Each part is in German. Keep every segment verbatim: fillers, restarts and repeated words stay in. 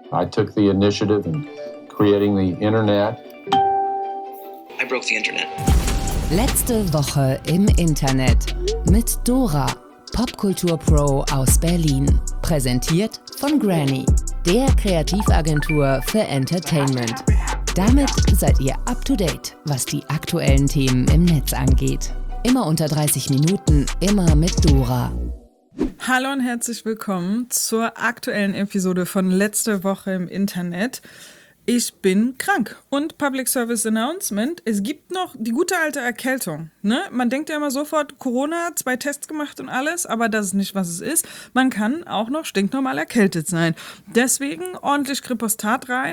I took the initiative in creating the internet. I broke the internet. Letzte Woche im Internet mit Dora, Popkultur-Pro aus Berlin. Präsentiert von Granny, der Kreativagentur für Entertainment. Damit seid ihr up to date, was die aktuellen Themen im Netz angeht. Immer unter dreißig Minuten, immer mit Dora. Hallo und herzlich willkommen zur aktuellen Episode von Letzte Woche im Internet. Ich bin krank und Public Service Announcement, es gibt noch die gute alte Erkältung. Ne? Man denkt ja immer sofort, Corona, zwei Tests gemacht und alles, aber das ist nicht, was es ist. Man kann auch noch stinknormal erkältet sein. Deswegen ordentlich Kripostat rein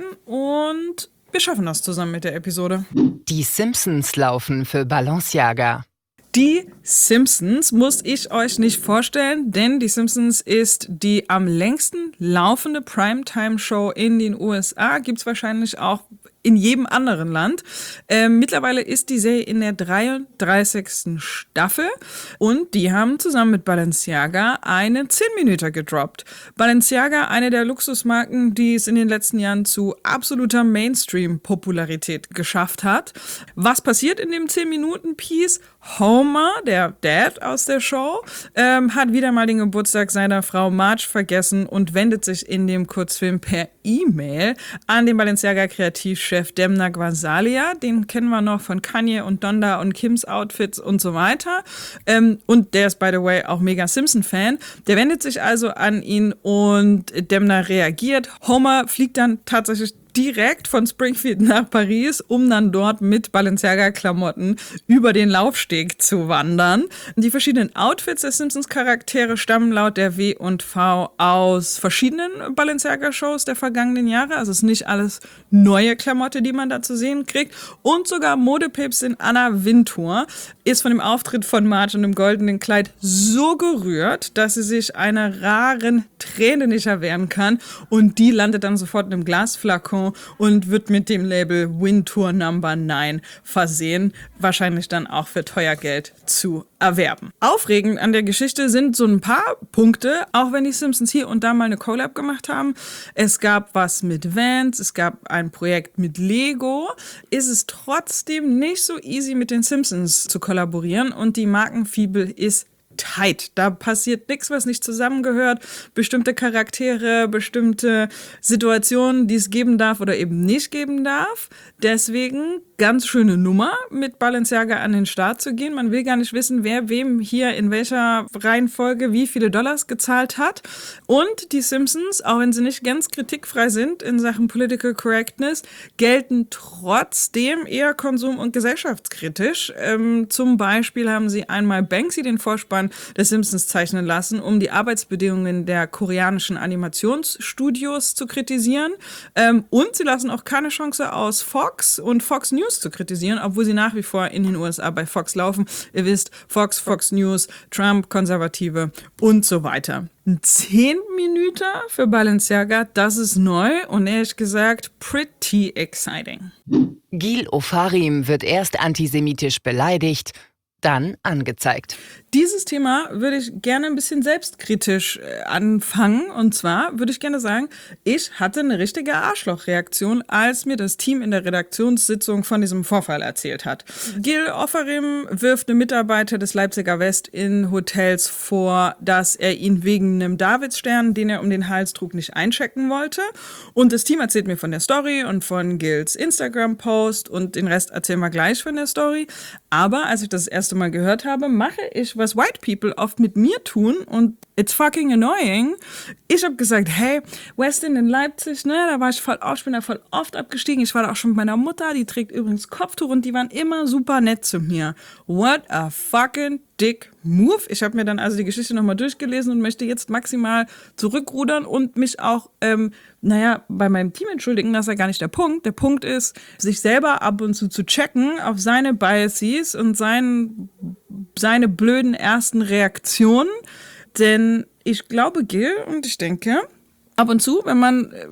und wir schaffen das zusammen mit der Episode. Die Simpsons laufen für Balenciaga. Die Simpsons muss ich euch nicht vorstellen, denn die Simpsons ist die am längsten laufende Primetime-Show in den U S A. Gibt's wahrscheinlich auch in jedem anderen Land. Ähm, mittlerweile ist die Serie in der dreiunddreißigsten Staffel und die haben zusammen mit Balenciaga eine zehn Minuten gedroppt. Balenciaga, eine der Luxusmarken, die es in den letzten Jahren zu absoluter Mainstream-Popularität geschafft hat. Was passiert in dem zehn Minuten Piece? Homer, der Dad aus der Show, ähm, hat wieder mal den Geburtstag seiner Frau Marge vergessen und wendet sich in dem Kurzfilm per E-Mail an den Balenciaga-Kreativchef Demna Gvasalia. Den kennen wir noch von Kanye und Donda und Kims Outfits und so weiter. Ähm, und der ist, by the way, auch mega Simpson-Fan. Der wendet sich also an ihn und Demna reagiert. Homer fliegt dann tatsächlich direkt von Springfield nach Paris, um dann dort mit Balenciaga-Klamotten über den Laufsteg zu wandern. Die verschiedenen Outfits der Simpsons-Charaktere stammen laut der W und V aus verschiedenen Balenciaga-Shows der vergangenen Jahre. Also es ist nicht alles neue Klamotte, die man da zu sehen kriegt. Und sogar Modepäpstin Anna Wintour ist von dem Auftritt von Marge in dem goldenen Kleid so gerührt, dass sie sich einer raren Träne nicht erwehren kann. Und die landet dann sofort in einem Glasflakon und wird mit dem Label Wintour Number neun versehen, wahrscheinlich dann auch für teuer Geld zu erwerben. Aufregend an der Geschichte sind so ein paar Punkte, auch wenn die Simpsons hier und da mal eine Collab gemacht haben. Es gab was mit Vans, es gab ein Projekt mit Lego. Ist es trotzdem nicht so easy, mit den Simpsons zu kollaborieren und die Markenfibel ist tight. Da passiert nichts, was nicht zusammengehört. Bestimmte Charaktere, bestimmte Situationen, die es geben darf oder eben nicht geben darf. Deswegen ganz schöne Nummer, mit Balenciaga an den Start zu gehen. Man will gar nicht wissen, wer wem hier in welcher Reihenfolge wie viele Dollars gezahlt hat. Und die Simpsons, auch wenn sie nicht ganz kritikfrei sind in Sachen Political Correctness, gelten trotzdem eher konsum- und gesellschaftskritisch. Ähm, zum Beispiel haben sie einmal Banksy, den Vorspann der Simpsons, zeichnen lassen, um die Arbeitsbedingungen der koreanischen Animationsstudios zu kritisieren. Ähm, und sie lassen auch keine Chance aus, Fox und Fox News zu kritisieren, obwohl sie nach wie vor in den U S A bei Fox laufen. Ihr wisst, Fox, Fox News, Trump, Konservative und so weiter. Zehn Minuten für Balenciaga, das ist neu und ehrlich gesagt pretty exciting. Gil Ofarim wird erst antisemitisch beleidigt, dann angezeigt. Dieses Thema würde ich gerne ein bisschen selbstkritisch äh, anfangen. Und zwar würde ich gerne sagen, ich hatte eine richtige Arschlochreaktion, als mir das Team in der Redaktionssitzung von diesem Vorfall erzählt hat. Gil Ofarim wirft einem Mitarbeiter des Leipziger West in Hotels vor, dass er ihn wegen einem Davidsstern, den er um den Hals trug, nicht einchecken wollte. Und das Team erzählt mir von der Story und von Gils Instagram-Post und den Rest erzählen wir gleich von der Story. Aber als ich das, das erste Mal gehört habe, mache ich, was White People oft mit mir tun und it's fucking annoying. Ich habe gesagt, hey, Westin in Leipzig, ne, da war ich voll oft, ich bin da voll oft abgestiegen. Ich war da auch schon mit meiner Mutter, die trägt übrigens Kopftuch und die waren immer super nett zu mir. What a fucking dick move. Ich habe mir dann also die Geschichte nochmal durchgelesen und möchte jetzt maximal zurückrudern und mich auch, ähm, naja, bei meinem Team entschuldigen. Das ist ja gar nicht der Punkt. Der Punkt ist, sich selber ab und zu zu checken auf seine Biases und sein, seine blöden ersten Reaktionen. Denn ich glaube, Gil, und ich denke, ab und zu, wenn man äh,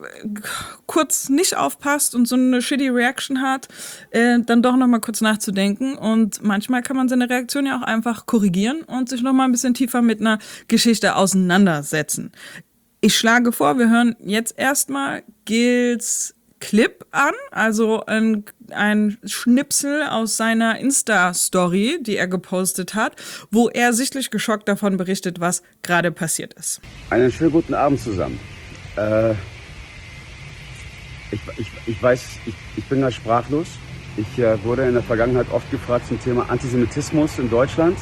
kurz nicht aufpasst und so eine shitty Reaction hat, äh, dann doch nochmal kurz nachzudenken. Und manchmal kann man seine Reaktion ja auch einfach korrigieren und sich nochmal ein bisschen tiefer mit einer Geschichte auseinandersetzen. Ich schlage vor, wir hören jetzt erstmal Gils Clip an, also ein, ein Schnipsel aus seiner Insta-Story, die er gepostet hat, wo er sichtlich geschockt davon berichtet, was gerade passiert ist. Einen schönen guten Abend zusammen. Äh, ich, ich, ich weiß, ich, ich bin da sprachlos. Ich äh, wurde in der Vergangenheit oft gefragt zum Thema Antisemitismus in Deutschland.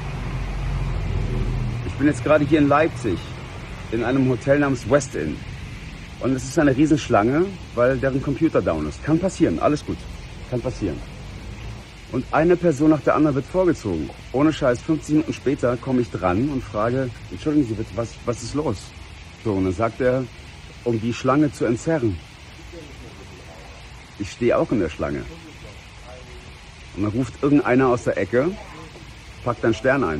Ich bin jetzt gerade hier in Leipzig, in einem Hotel namens West Inn. Und es ist eine Riesenschlange, weil deren Computer down ist. Kann passieren, alles gut. Kann passieren. Und eine Person nach der anderen wird vorgezogen. Ohne Scheiß, fünfzehn Minuten später komme ich dran und frage, entschuldigen Sie bitte, was, was ist los? So, und dann sagt er, um die Schlange zu entzerren. Ich stehe auch in der Schlange. Und dann ruft irgendeiner aus der Ecke, packt einen Stern ein.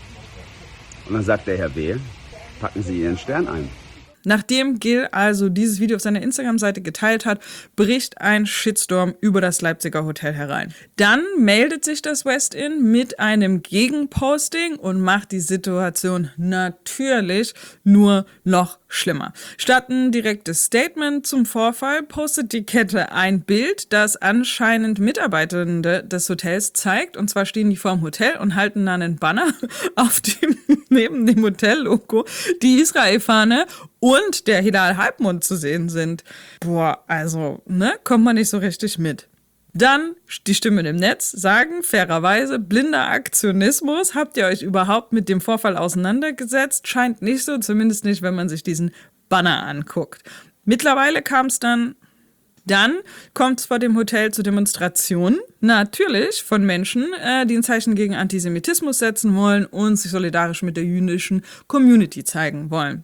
Und dann sagt der Herr W., packen Sie Ihren Stern ein. Nachdem Gil also dieses Video auf seiner Instagram-Seite geteilt hat, bricht ein Shitstorm über das Leipziger Hotel herein. Dann meldet sich das West Inn mit einem Gegenposting und macht die Situation natürlich nur noch schlimmer. Statt ein direktes Statement zum Vorfall postet die Kette ein Bild, das anscheinend Mitarbeitende des Hotels zeigt. Und zwar stehen die vorm Hotel und halten dann einen Banner, auf dem neben dem Hotellogo die Israel-Fahne und der Hilal Halbmond zu sehen sind. Boah, also, ne, kommt man nicht so richtig mit. Dann die Stimmen im Netz sagen fairerweise, blinder Aktionismus. Habt ihr euch überhaupt mit dem Vorfall auseinandergesetzt? Scheint nicht so, zumindest nicht, wenn man sich diesen Banner anguckt. Mittlerweile kam es dann, dann kommt es vor dem Hotel zu Demonstrationen. Natürlich von Menschen, äh, die ein Zeichen gegen Antisemitismus setzen wollen und sich solidarisch mit der jüdischen Community zeigen wollen.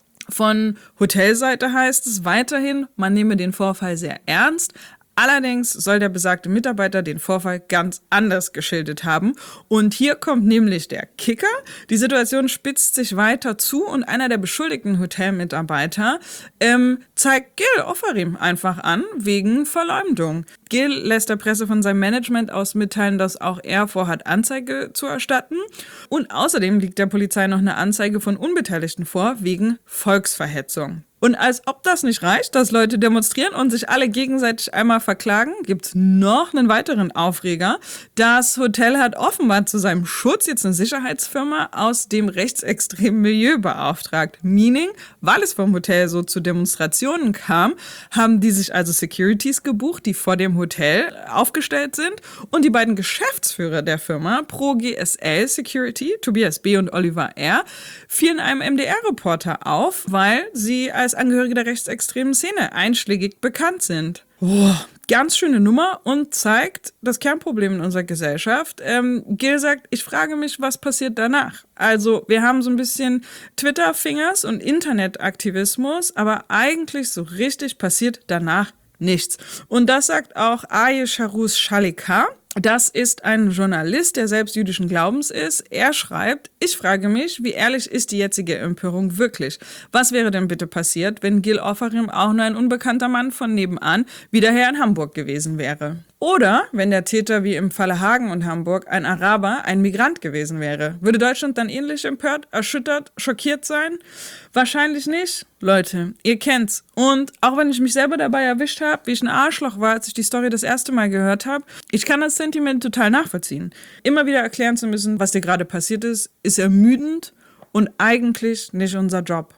Von Hotelseite heißt es weiterhin, man nehme den Vorfall sehr ernst. Allerdings soll der besagte Mitarbeiter den Vorfall ganz anders geschildert haben. Und hier kommt nämlich der Kicker. Die Situation spitzt sich weiter zu und einer der beschuldigten Hotelmitarbeiter ähm, zeigt Gil Ofarim einfach an, wegen Verleumdung. Gil lässt der Presse von seinem Management aus mitteilen, dass auch er vorhat, Anzeige zu erstatten. Und außerdem liegt der Polizei noch eine Anzeige von Unbeteiligten vor, wegen Volksverhetzung. Und als ob das nicht reicht, dass Leute demonstrieren und sich alle gegenseitig einmal verklagen, gibt's noch einen weiteren Aufreger. Das Hotel hat offenbar zu seinem Schutz jetzt eine Sicherheitsfirma aus dem rechtsextremen Milieu beauftragt. Meaning, weil es vom Hotel so zu Demonstrationen kam, haben die sich also Securities gebucht, die vor dem Hotel aufgestellt sind. Und die beiden Geschäftsführer der Firma, Pro G S L Security, Tobias B. und Oliver R., fielen einem M D R-Reporter auf, weil sie als Angehörige der rechtsextremen Szene einschlägig bekannt sind. Oh, ganz schöne Nummer und zeigt das Kernproblem in unserer Gesellschaft. Ähm, Gil sagt, ich frage mich, was passiert danach? Also wir haben so ein bisschen Twitter-Fingers und Internetaktivismus, aber eigentlich so richtig passiert danach nichts. Und das sagt auch Ayes Charus Shalika. Das ist ein Journalist, der selbst jüdischen Glaubens ist. Er schreibt, ich frage mich, wie ehrlich ist die jetzige Empörung wirklich? Was wäre denn bitte passiert, wenn Gil Ofarim auch nur ein unbekannter Mann von nebenan wieder hier in Hamburg gewesen wäre? Oder wenn der Täter wie im Falle Hagen und Hamburg ein Araber, ein Migrant gewesen wäre. Würde Deutschland dann ähnlich empört, erschüttert, schockiert sein? Wahrscheinlich nicht. Leute, ihr kennt's. Und auch wenn ich mich selber dabei erwischt habe, wie ich ein Arschloch war, als ich die Story das erste Mal gehört habe, ich kann das Sentiment total nachvollziehen. Immer wieder erklären zu müssen, was dir gerade passiert ist, ist ermüdend und eigentlich nicht unser Job.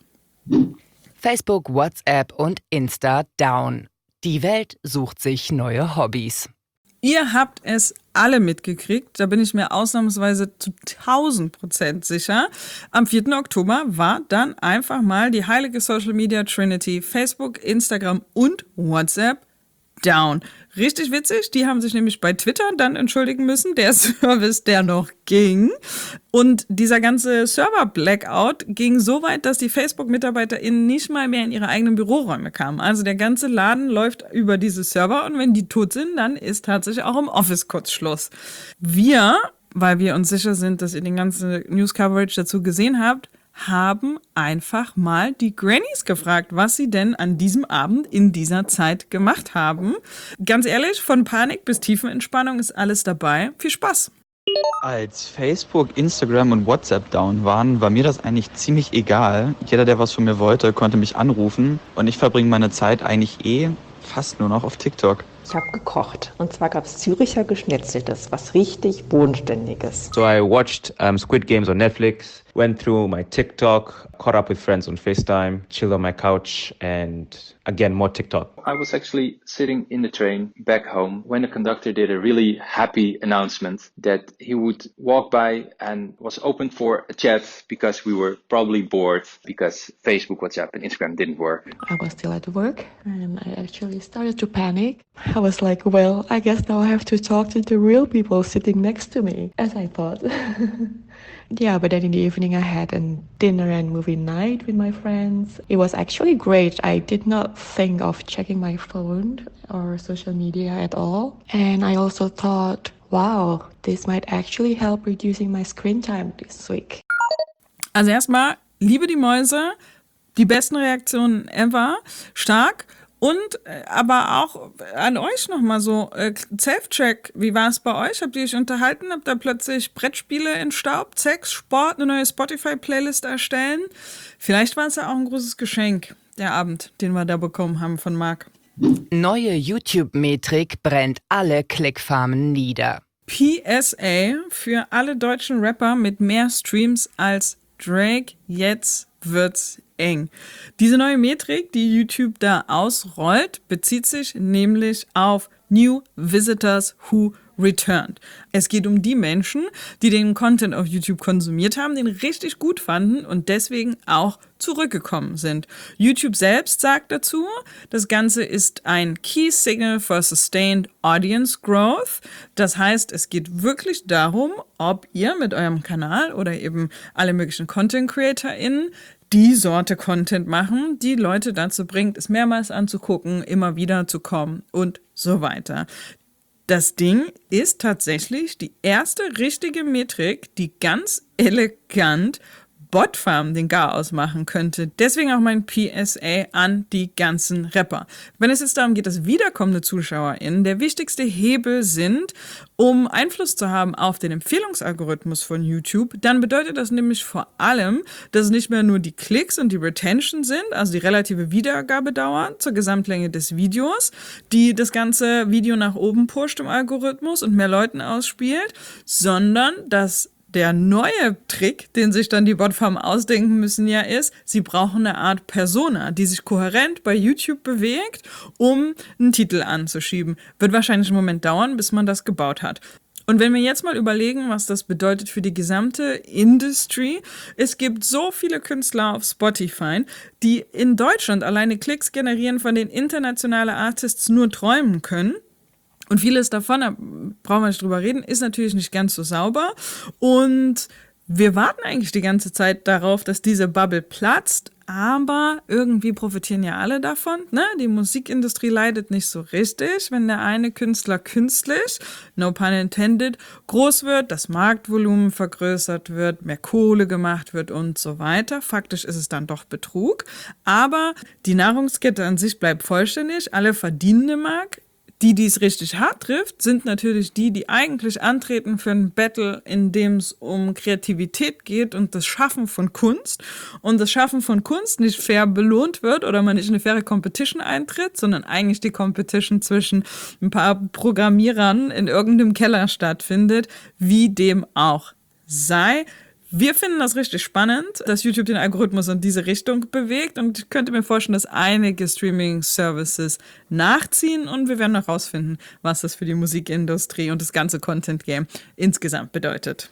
Facebook, WhatsApp und Insta down. Die Welt sucht sich neue Hobbys. Ihr habt es alle mitgekriegt, da bin ich mir ausnahmsweise zu tausend Prozent sicher. Am vierten Oktober war dann einfach mal die heilige Social Media Trinity, Facebook, Instagram und WhatsApp down. Richtig witzig, die haben sich nämlich bei Twitter dann entschuldigen müssen, der Service, der noch ging. Und dieser ganze Server-Blackout ging so weit, dass die Facebook-MitarbeiterInnen nicht mal mehr in ihre eigenen Büroräume kamen. Also der ganze Laden läuft über diese Server und wenn die tot sind, dann ist tatsächlich auch im Office kurz Schluss. Wir, weil wir uns sicher sind, dass ihr den ganzen News-Coverage dazu gesehen habt, haben einfach mal die Grannies gefragt, was sie denn an diesem Abend in dieser Zeit gemacht haben. Ganz ehrlich, von Panik bis Tiefenentspannung ist alles dabei. Viel Spaß! Als Facebook, Instagram und WhatsApp down waren, war mir das eigentlich ziemlich egal. Jeder, der was von mir wollte, konnte mich anrufen und ich verbringe meine Zeit eigentlich eh fast nur noch auf TikTok. Ich habe gekocht. Und zwar gab es Züricher Geschnetzeltes, was richtig Bodenständiges. So I watched um, Squid Games on Netflix, went through my TikTok, caught up with friends on FaceTime, chilled on my couch, and again, more TikTok. I was actually sitting in the train back home when the conductor did a really happy announcement that he would walk by and was open for a chat because we were probably bored because Facebook, WhatsApp, and Instagram didn't work. I was still at work and I actually started to panic. I was like, well, I guess now I have to talk to the real people sitting next to me, as I thought. Yeah, but then in the evening I had a dinner and movie night with my friends. It was actually great. I did not think of checking my phone or social media at all. And I also thought, wow, this might actually help reducing my screen time this week. Also erstmal, liebe die Mäuse, die besten Reaktionen ever, stark. Und äh, aber auch an euch nochmal so, äh, Self-Check, wie war es bei euch? Habt ihr euch unterhalten? Habt ihr plötzlich Brettspiele entstaubt, Sex, Sport, eine neue Spotify-Playlist erstellen? Vielleicht war es ja auch ein großes Geschenk, der Abend, den wir da bekommen haben von Marc. Neue YouTube-Metrik brennt alle Klickfarmen nieder. P S A für alle deutschen Rapper mit mehr Streams als Drake, jetzt wird's eng. Diese neue Metrik, die YouTube da ausrollt, bezieht sich nämlich auf New Visitors Who Returned. Es geht um die Menschen, die den Content auf YouTube konsumiert haben, den richtig gut fanden und deswegen auch zurückgekommen sind. YouTube selbst sagt dazu, das Ganze ist ein Key Signal for Sustained Audience Growth. Das heißt, es geht wirklich darum, ob ihr mit eurem Kanal oder eben alle möglichen Content-CreatorInnen die Sorte Content machen, die Leute dazu bringt, es mehrmals anzugucken, immer wieder zu kommen und so weiter. Das Ding ist tatsächlich die erste richtige Metrik, die ganz elegant Botfarm den Garaus machen könnte. Deswegen auch mein P S A an die ganzen Rapper. Wenn es jetzt darum geht, dass wiederkommende ZuschauerInnen der wichtigste Hebel sind, um Einfluss zu haben auf den Empfehlungsalgorithmus von YouTube, dann bedeutet das nämlich vor allem, dass es nicht mehr nur die Klicks und die Retention sind, also die relative Wiedergabedauer zur Gesamtlänge des Videos, die das ganze Video nach oben pusht im Algorithmus und mehr Leuten ausspielt, sondern dass der neue Trick, den sich dann die Botfarmen ausdenken müssen, ja ist, sie brauchen eine Art Persona, die sich kohärent bei YouTube bewegt, um einen Titel anzuschieben. Wird wahrscheinlich einen Moment dauern, bis man das gebaut hat. Und wenn wir jetzt mal überlegen, was das bedeutet für die gesamte Industry, es gibt so viele Künstler auf Spotify, die in Deutschland alleine Klicks generieren, von denen internationale Artists nur träumen können. Und vieles davon, da brauchen wir nicht drüber reden, ist natürlich nicht ganz so sauber. Und wir warten eigentlich die ganze Zeit darauf, dass diese Bubble platzt. Aber irgendwie profitieren ja alle davon, ne? Die Musikindustrie leidet nicht so richtig, wenn der eine Künstler künstlich, no pun intended, groß wird, das Marktvolumen vergrößert wird, mehr Kohle gemacht wird und so weiter. Faktisch ist es dann doch Betrug. Aber die Nahrungskette an sich bleibt vollständig. Alle verdienen im Markt. Die, die es richtig hart trifft, sind natürlich die, die eigentlich antreten für ein Battle, in dem es um Kreativität geht und das Schaffen von Kunst. Und das Schaffen von Kunst nicht fair belohnt wird oder man nicht in eine faire Competition eintritt, sondern eigentlich die Competition zwischen ein paar Programmierern in irgendeinem Keller stattfindet, wie dem auch sei. Wir finden das richtig spannend, dass YouTube den Algorithmus in diese Richtung bewegt und ich könnte mir vorstellen, dass einige Streaming-Services nachziehen und wir werden noch rausfinden, was das für die Musikindustrie und das ganze Content-Game insgesamt bedeutet.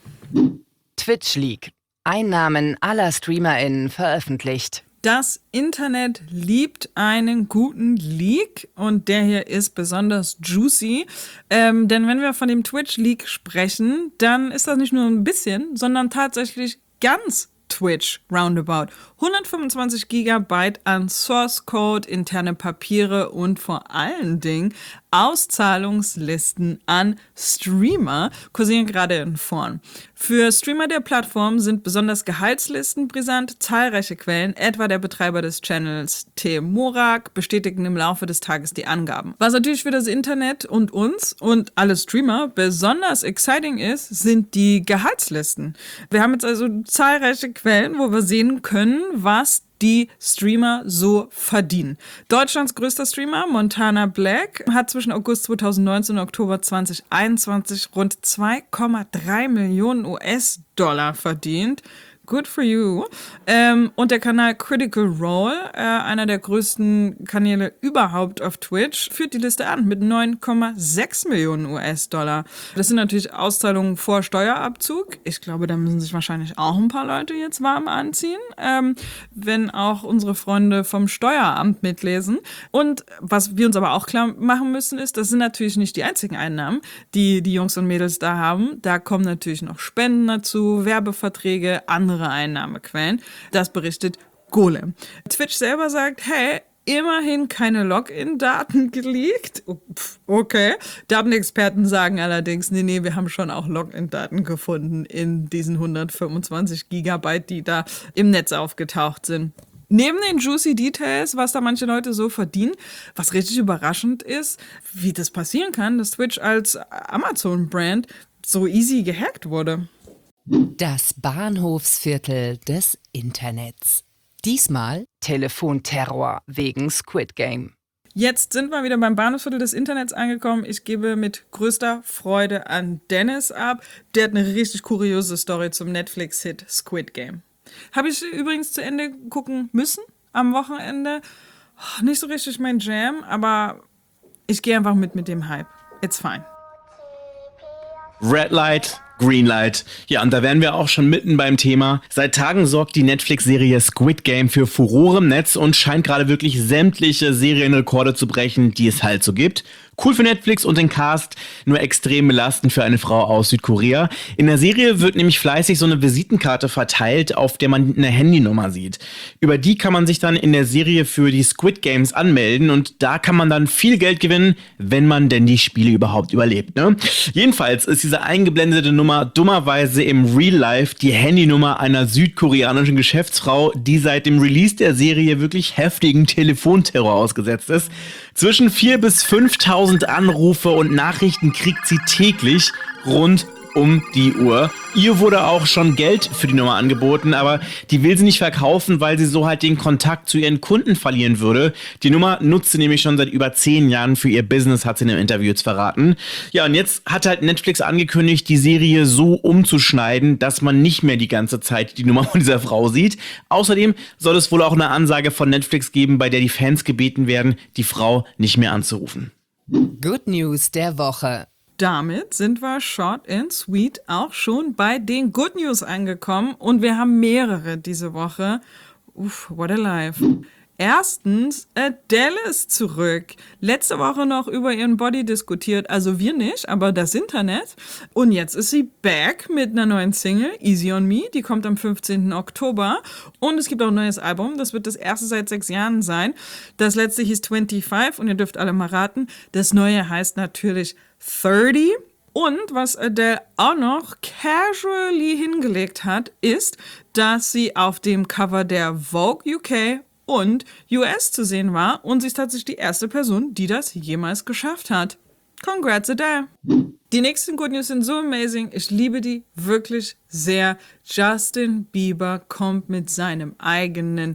Twitch Leak. Einnahmen aller StreamerInnen veröffentlicht. Das Internet liebt einen guten Leak und der hier ist besonders juicy, ähm, denn wenn wir von dem Twitch-Leak sprechen, dann ist das nicht nur ein bisschen, sondern tatsächlich ganz Twitch roundabout. hundertfünfundzwanzig Gigabyte an Source Code, interne Papiere und vor allen Dingen Auszahlungslisten an Streamer kursieren gerade in Foren. Für Streamer der Plattform sind besonders Gehaltslisten brisant. Zahlreiche Quellen, etwa der Betreiber des Channels T. Morak, bestätigten im Laufe des Tages die Angaben. Was natürlich für das Internet und uns und alle Streamer besonders exciting ist, sind die Gehaltslisten. Wir haben jetzt also zahlreiche Quellen, wo wir sehen können, was die Streamer so verdienen. Deutschlands größter Streamer, Montana Black, hat zwischen August zweitausendneunzehn und Oktober zweitausendeinundzwanzig rund zwei Komma drei Millionen U S-Dollar verdient. Good for you. Ähm, und der Kanal Critical Role, äh, einer der größten Kanäle überhaupt auf Twitch, führt die Liste an mit neun Komma sechs Millionen U S-Dollar. Das sind natürlich Auszahlungen vor Steuerabzug. Ich glaube, da müssen sich wahrscheinlich auch ein paar Leute jetzt warm anziehen, ähm, wenn auch unsere Freunde vom Steueramt mitlesen. Und was wir uns aber auch klar machen müssen, ist, das sind natürlich nicht die einzigen Einnahmen, die die Jungs und Mädels da haben. Da kommen natürlich noch Spenden dazu, Werbeverträge, andere Einnahmequellen. Das berichtet Golem. Twitch selber sagt, hey, immerhin keine Login-Daten geleakt. Okay. Datenexperten sagen allerdings, nee, nee, wir haben schon auch Login-Daten gefunden in diesen hundertfünfundzwanzig Gigabyte, die da im Netz aufgetaucht sind. Neben den juicy Details, was da manche Leute so verdienen, was richtig überraschend ist, wie das passieren kann, dass Twitch als Amazon-Brand so easy gehackt wurde. Das Bahnhofsviertel des Internets. Diesmal Telefonterror wegen Squid Game. Jetzt sind wir wieder beim Bahnhofsviertel des Internets angekommen. Ich gebe mit größter Freude an Dennis ab. Der hat eine richtig kuriose Story zum Netflix-Hit Squid Game. Habe ich übrigens zu Ende gucken müssen am Wochenende. Oh, nicht so richtig mein Jam, aber ich gehe einfach mit mit dem Hype. It's fine. Red Light, Green Light. Ja, und da wären wir auch schon mitten beim Thema. Seit Tagen sorgt die Netflix-Serie Squid Game für Furore im Netz und scheint gerade wirklich sämtliche Serienrekorde zu brechen, die es halt so gibt. Cool für Netflix und den Cast, nur extrem belastend für eine Frau aus Südkorea. In der Serie wird nämlich fleißig so eine Visitenkarte verteilt, auf der man eine Handynummer sieht. Über die kann man sich dann in der Serie für die Squid Games anmelden und da kann man dann viel Geld gewinnen, wenn man denn die Spiele überhaupt überlebt, ne? Jedenfalls ist diese eingeblendete Nummer dummerweise im Real Life die Handynummer einer südkoreanischen Geschäftsfrau, die seit dem Release der Serie wirklich heftigen Telefonterror ausgesetzt ist. Zwischen viertausend bis fünftausend Anrufe und Nachrichten kriegt sie täglich rund um die Uhr. Ihr wurde auch schon Geld für die Nummer angeboten, aber die will sie nicht verkaufen, weil sie so halt den Kontakt zu ihren Kunden verlieren würde. Die Nummer nutzt sie nämlich schon seit über zehn Jahren für ihr Business, hat sie in einem Interview jetzt verraten. Ja, und jetzt hat halt Netflix angekündigt, die Serie so umzuschneiden, dass man nicht mehr die ganze Zeit die Nummer von dieser Frau sieht. Außerdem soll es wohl auch eine Ansage von Netflix geben, bei der die Fans gebeten werden, die Frau nicht mehr anzurufen. Good News der Woche. Damit sind wir short and sweet auch schon bei den Good News angekommen und wir haben mehrere diese Woche. Uff, what a life. Erstens, Adele ist zurück. Letzte Woche noch über ihren Body diskutiert, also wir nicht, aber das Internet. Und jetzt ist sie back mit einer neuen Single, Easy on Me, die kommt am fünfzehnten Oktober. Und es gibt auch ein neues Album, das wird das erste seit sechs Jahren sein. Das letzte hieß fünfundzwanzig und ihr dürft alle mal raten. Das neue heißt natürlich dreißig. Und was Adele auch noch casually hingelegt hat, ist, dass sie auf dem Cover der Vogue U K und U S zu sehen war und sie ist tatsächlich die erste Person, die das jemals geschafft hat. Congrats, Adele! Die nächsten Good News sind so amazing, ich liebe die wirklich sehr. Justin Bieber kommt mit seinem eigenen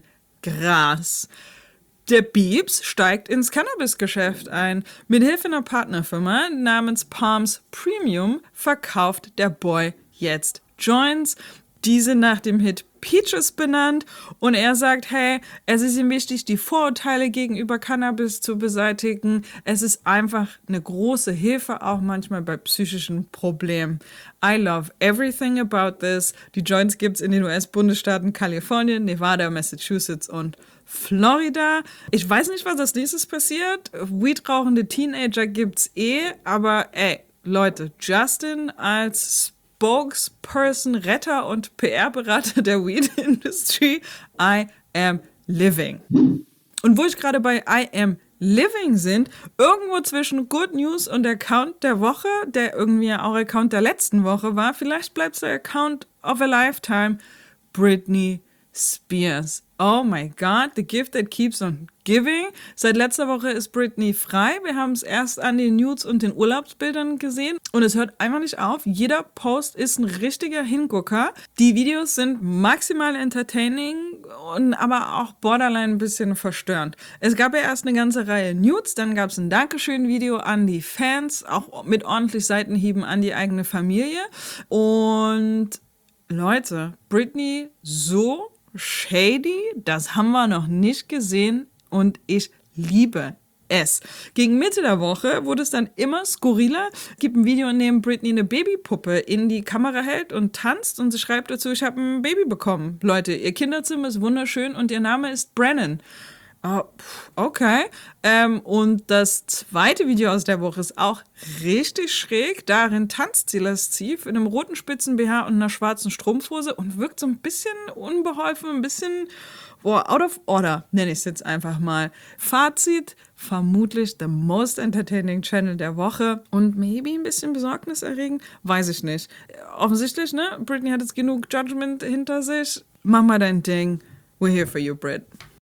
Gras. Der Biebs steigt ins Cannabis-Geschäft ein. Mit Hilfe einer Partnerfirma namens Palms Premium verkauft der Boy jetzt Joints. Diese nach dem Hit Peaches benannt und er sagt, hey, es ist ihm wichtig, die Vorurteile gegenüber Cannabis zu beseitigen. Es ist einfach eine große Hilfe, auch manchmal bei psychischen Problemen. I love everything about this. Die Joints gibt's in den U S-Bundesstaaten Kalifornien, Nevada, Massachusetts und Florida. Ich weiß nicht, was als nächstes passiert. Weed-rauchende Teenager gibt's eh, aber ey, Leute, Justin als Spokesperson, Retter und P R-Berater der Weed-Industry. I am living. Und wo ich gerade bei I am Living sind, irgendwo zwischen Good News und Account der Woche, der irgendwie auch Account der letzten Woche war. Vielleicht bleibt es der Account of a Lifetime. Britney Spears. Oh my God, the gift that keeps on giving. Seit letzter Woche ist Britney frei. Wir haben es erst an den Nudes und den Urlaubsbildern gesehen. Und es hört einfach nicht auf. Jeder Post ist ein richtiger Hingucker. Die Videos sind maximal entertaining und aber auch borderline ein bisschen verstörend. Es gab ja erst eine ganze Reihe Nudes, dann gab es ein Dankeschön-Video an die Fans, auch mit ordentlich Seitenhieben an die eigene Familie. Und Leute, Britney so shady, das haben wir noch nicht gesehen und ich liebe es. Gegen Mitte der Woche wurde es dann immer skurriler. Es gibt ein Video, in dem Britney eine Babypuppe in die Kamera hält und tanzt und sie schreibt dazu, ich habe ein Baby bekommen. Leute, ihr Kinderzimmer ist wunderschön und ihr Name ist Brennan. Oh, okay. Ähm, und das zweite Video aus der Woche ist auch richtig schräg. Darin tanzt sie lasziv in einem roten Spitzen-B H und einer schwarzen Strumpfhose und wirkt so ein bisschen unbeholfen, ein bisschen boah, out of order, nenne ich es jetzt einfach mal. Fazit, vermutlich the most entertaining Channel der Woche und maybe ein bisschen besorgniserregend, weiß ich nicht. Offensichtlich, ne? Britney hat jetzt genug Judgment hinter sich. Mach mal dein Ding. We're here for you, Brit.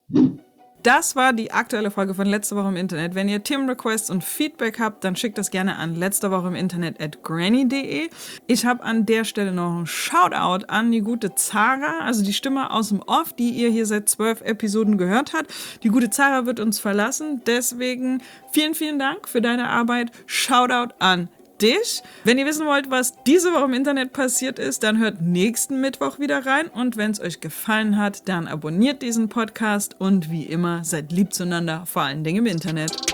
Das war die aktuelle Folge von Letzte Woche im Internet. Wenn ihr Themenrequests und Feedback habt, dann schickt das gerne an letzte Woche im Internet at granny punkt de. Ich habe an der Stelle noch einen Shoutout an die gute Zara, also die Stimme aus dem Off, die ihr hier seit zwölf Episoden gehört habt. Die gute Zara wird uns verlassen, deswegen vielen, vielen Dank für deine Arbeit. Shoutout an dich. Wenn ihr wissen wollt, was diese Woche im Internet passiert ist, dann hört nächsten Mittwoch wieder rein und wenn es euch gefallen hat, dann abonniert diesen Podcast und wie immer, seid lieb zueinander, vor allen Dingen im Internet.